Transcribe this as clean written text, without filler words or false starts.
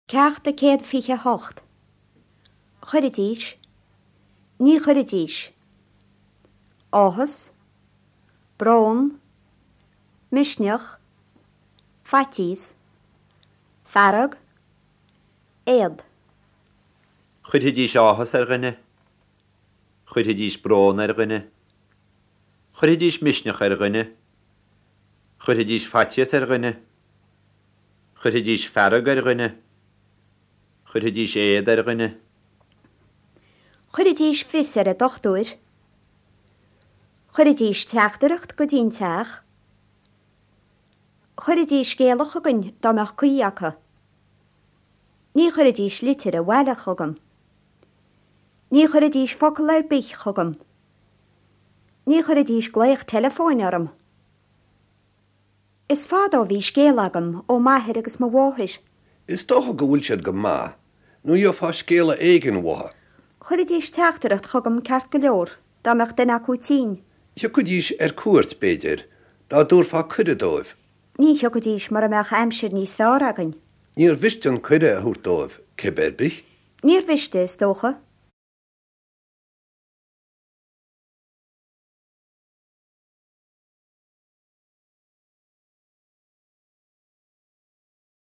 Ceachta céad fiche hocht. Chuiridís. Ní chuiridís. Áthas. Brón. Misneach. Fatís. Farag. Éad. Chuiridís áthas ar gine. Chuiridís brón ar gine. Chuiridís misneach ar gine. Chuiridís fatís ar gine. Chuiridís farag ar gine. Chuiridís éad ar gine. Chuiridís fis ar a dochtúir. Chuiridís teachtareacht go dtín teach. Chuiridís géalach agan dámach cuiacha. Ní chuiridís litir a bhheilech agam. Ní chuiridís focail ar bich agam. Ní chuiridís gléich telefóin arm. Is fád ó bhí scéal agam ó maithir agus mo bháthir. Is dócha go bhfuil siad go má, nó dheó fá scéala éigen bhatha. Chuiridís teachtareacht agam ceart go leor, dámach den acu tín. Thio go dtís ar cuairt beidir, dá dúr fá cuide dóibh. Ní thio go dtís mar amach aimsir níos fearr agan. Níor bhiste an cuide a thuair dóibh, cibéir bich? Níor bhiste is dócha.